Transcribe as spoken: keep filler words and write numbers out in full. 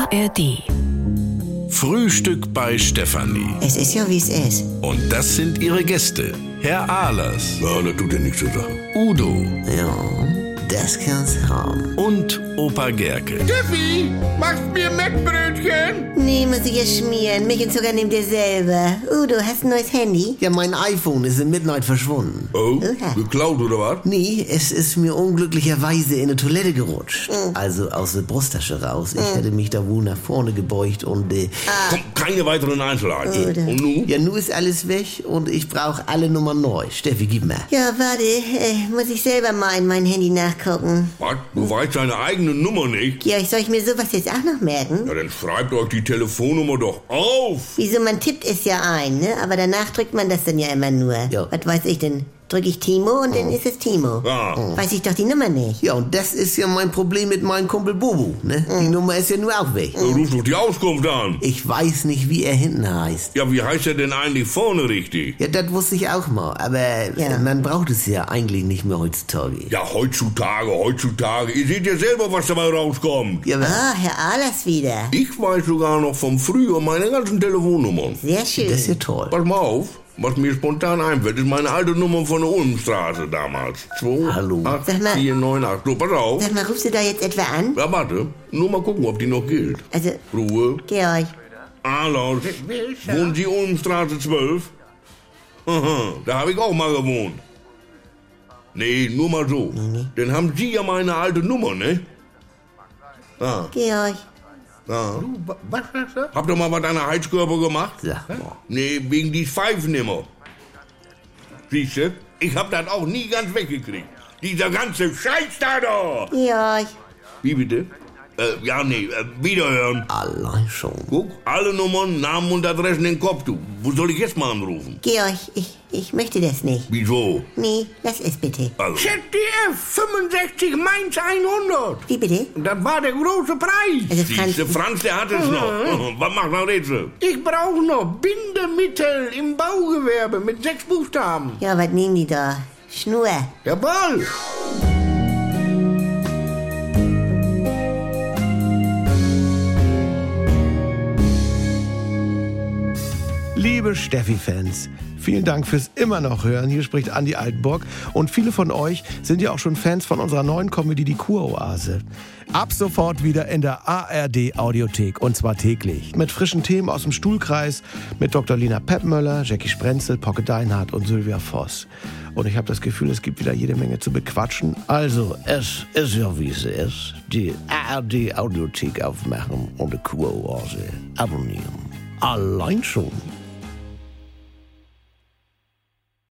A R D. Frühstück bei Stefanie. Es ist ja, wie es ist. Und das sind ihre Gäste. Herr Ahlers. Ja, das tut ja nichts zur Sache. Udo. Ja, das kann's haben. Und Opa Gerke. Steffi, machst mir Mettbrötchen? Nee, muss ich ja schmieren. Milch und Zucker nehmt ihr selber. Udo, hast du ein neues Handy? Ja, mein iPhone ist in Midnight verschwunden. Oh, Oha. geklaut oder was? Nee, es ist mir unglücklicherweise in eine Toilette gerutscht. Also aus der Brusttasche raus. Ich hätte mich da wohl nach vorne gebeugt und... Äh, Komm, keine weiteren Einzelheiten. Oder? Und nun? ja, nun ist alles weg und ich brauche alle Nummern neu. Steffi, gib mal. Ja, warte, äh, muss ich selber mal in mein Handy nachgucken. Was? Du weißt deine eigene Nummer nicht? Ja, soll ich mir sowas jetzt auch noch merken? Ja, dann schreibt euch die Telefonnummer doch auf. Wieso, man tippt es ja ein, ne? Aber danach drückt man das dann ja immer nur. Ja. Was weiß ich denn? Drücke ich Timo und dann ist es Timo. Ja. Weiß ich doch die Nummer nicht. Ja, und das ist ja mein Problem mit meinem Kumpel Bobo, ne? Die Nummer ist ja nur auch weg. Ja, ruf doch die Auskunft an. Ich weiß nicht, wie er hinten heißt. Ja, wie heißt er denn eigentlich vorne richtig? Ja, das wusste ich auch mal, aber Ja. äh, man braucht es ja eigentlich nicht mehr heutzutage. Ja, heutzutage, heutzutage. Ihr seht ja selber, was dabei rauskommt. Ja, aber Ah, Herr Ahlers wieder. Ich weiß sogar noch vom Frühjahr meine ganzen Telefonnummern. Sehr schön. das ist ja toll. Pass mal auf. Was mir spontan einfällt, ist meine alte Nummer von der Ulmstraße damals. zwei Hallo. acht Sag mal. vier neun acht. So, pass auf. Sag mal, rufst du da jetzt etwa an? Ja, warte. Nur mal gucken, ob die noch gilt. Also, Ruhe. Georg. Ahlers. Wohnen Sie Ulmstraße zwölf? Aha, da habe ich auch mal gewohnt. Nee, nur mal so. Dann haben Sie ja meine alte Nummer, ne? Ah, Georg. ah. Was sagst du? Habt ihr mal was an der Heizkörper gemacht? Sag mal. Nee, wegen die Pfeifen immer. Siehst du? Ich hab das auch nie ganz weggekriegt. Dieser ganze Scheiß da doch! Georg. Wie bitte? Äh, ja, nee, äh, wiederhören. Allein schon. Guck, alle Nummern, Namen und Adressen in den Kopf, du. Wo soll ich jetzt mal anrufen? Georg, ich, ich möchte das nicht. Wieso? Nee, lass es bitte. Also, Z D F fünfundsechzig Mainz hundert. Wie bitte? Das war der große Preis. Also Franz, siehste, Franz, der hat es noch. Was macht noch Rätsel? Ich brauche noch Bindemittel im Baugewerbe mit sechs Buchstaben. ja, was nehmen die da? Schnur. Jawohl. Liebe Steffi-Fans, vielen Dank fürs immer noch hören. Hier spricht Andi Altenburg. Und viele von euch sind ja auch schon Fans von unserer neuen Comedy Die Kuroase. Ab sofort wieder in der A R D-Audiothek. Und zwar täglich. Mit frischen Themen aus dem Stuhlkreis. Mit Doktor Lina Peppmöller, Jackie Sprenzel, Pocke Deinhardt und Sylvia Voss. Und ich habe das Gefühl, es gibt wieder jede Menge zu bequatschen. Also, es ist ja wie es ist. Die A R D-Audiothek aufmachen und die Kuroase abonnieren. Allein schon.